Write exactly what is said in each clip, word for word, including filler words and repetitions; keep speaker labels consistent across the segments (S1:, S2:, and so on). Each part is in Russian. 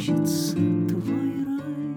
S1: кончится твой рай,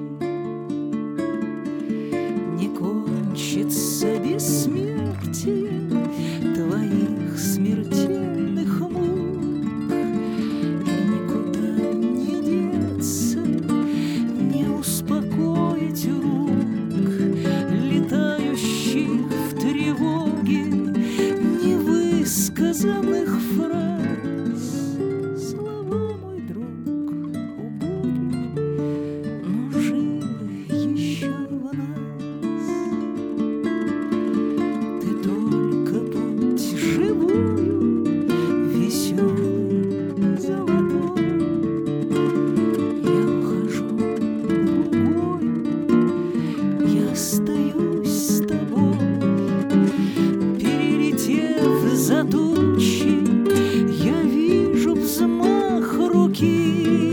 S1: не кончится бессмертие твоих смертельных мук, и никуда не деться, не успокоить рук, летающих в тревоге невысказанных фраз. Слова, мой друг, убогие, но живы еще в нас. Ты только будь живую, веселый, золотой. Я ухожу в другую, я остаюсь с тобой. Перелетев за тучи, я вижу взмах руки.